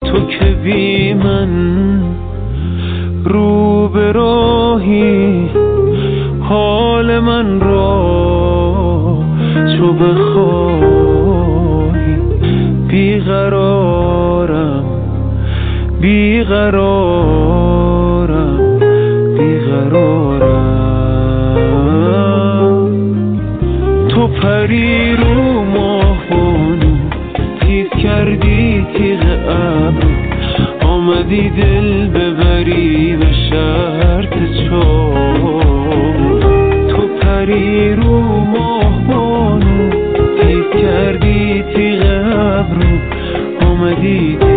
تو که بی من رو به راهی حال من را چو بخواهی بیقرارم بیقرارم بیقرارم تو پری رو ماهونو تیز کردی تیغ ابرو آمدی دل ببری به شرط چار تو پری رو ماهونو تیز کردی تیغ ابرو آمدی